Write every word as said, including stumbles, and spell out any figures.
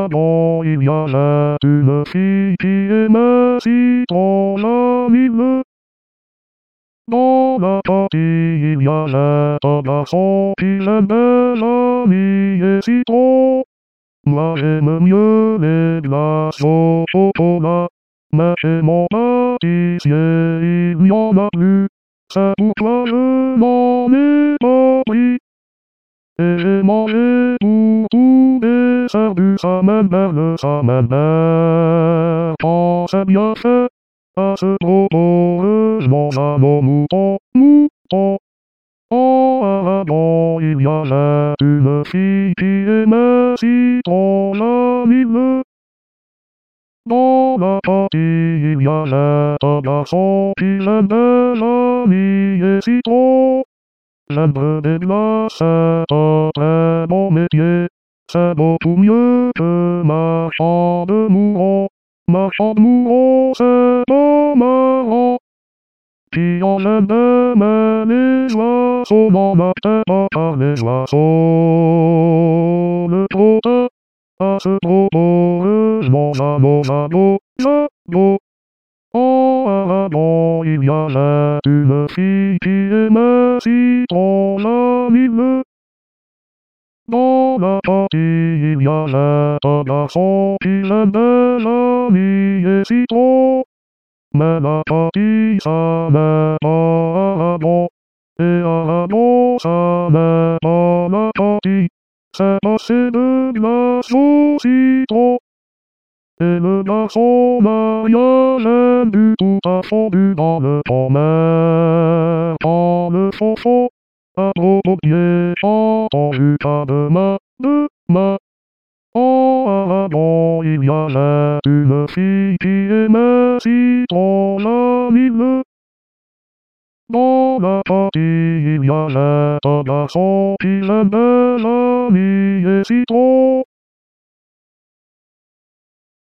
avant il y a là une fille qui aime si trop la ville. Dans la partie il y a là un garçon qui l'aime l'ami et si trop. Moi j'aime mieux les glaces au chocolat, mais chez mon pâtissier il n'y en a plus. C'est pourquoi je n'en ai pas pris. Et j'ai mangé tout, tout et servi sa mère, sa mère. Quand c'est bien fait, à ce propos, je mange à mon mouton, mouton. En avant, il y a là une fille qui aimait si trop la ville. Dans la partie, il y a là un garçon qui l'aimait l'ami et si trop. L'être des glaces, c'est un très bon métier. C'est beaucoup mieux que marchand de mourons. Marchand de mourons, c'est pas marrant. Qui en aime mais les oiseaux n'en marchaient pas car les oiseaux le trottaient. À ce propos, je mange à mon ado, j'ado. En avant, il y a là une fille qui aimait si trop la ville. Dans la partie, il y a là un garçon qui l'aimait l'ami et si trop. Mais la partie, ça met pas à bon. Et à bon, ça met pas la partie. C'est passé de glace au citron. Et le garçon n'a rien l'aime du tout a fondu dans le mer. Quand le chanson a trop oublié, chantons jusqu'à demain, demain. En avant, il y a là une fille qui aimait si trop la ville. Dans la partie, il y a là un garçon qui l'aimait l'ami et si trop.